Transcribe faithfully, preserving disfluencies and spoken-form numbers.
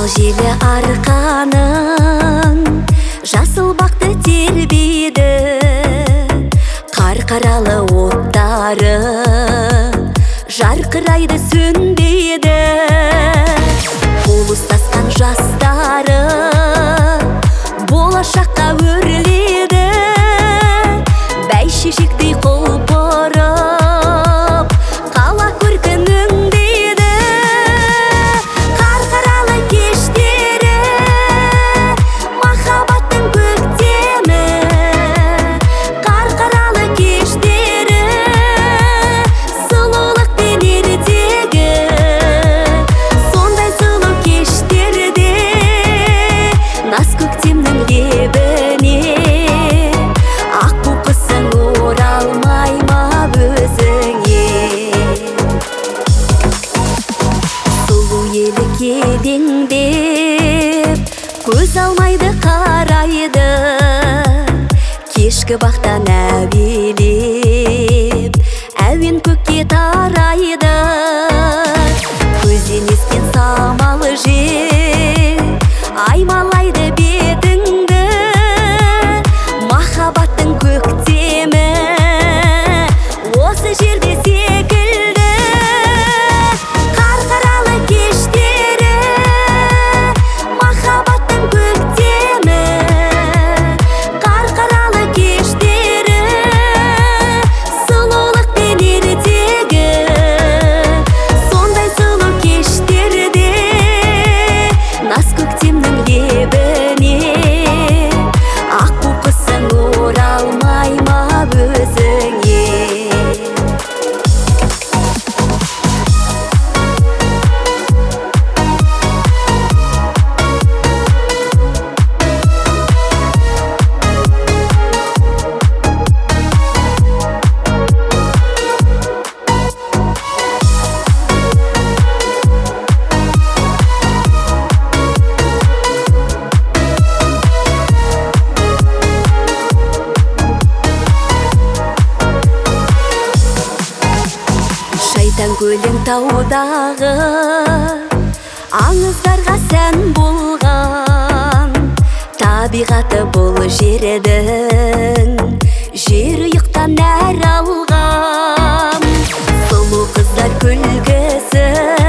ал желі арқаның жасыл бақты тербейді, қарқаралы оттары жарқырайды сөнбейді. Қол ұстасқан жастары болашаққа өрледі, бәйшешектей құлпырып қала көркін өңдейді. Қарқаралы кештері махаббаттың көктемі, қарқаралы кештері сұлулық пен ертегі. Сондай сұлу кештерде наз көктемнің лебіне аққу құсың оралмай ма өзіңе? Сұлу елі келеңдеп көз алмайды қарайды, кешкі бақтан әуелеп әуен көкке тарайды. Көзден ескен самал жел аймалайды бетіңді, махаббаттың көктемі осы жерде секілді. Қарқаралы кештері махаббаттың көктемі, қарқаралы кештері сұлулық пен ертегі. Сондай сұлу кештерде наз көктемнің лебіне аққу құсың оралмай ма өзіңе? Шайтан көлің таудағы аңыздарға сән болған, табиғаты бұл жердің жерұйықтан нәр алған. Сұлу қыздар күлгісі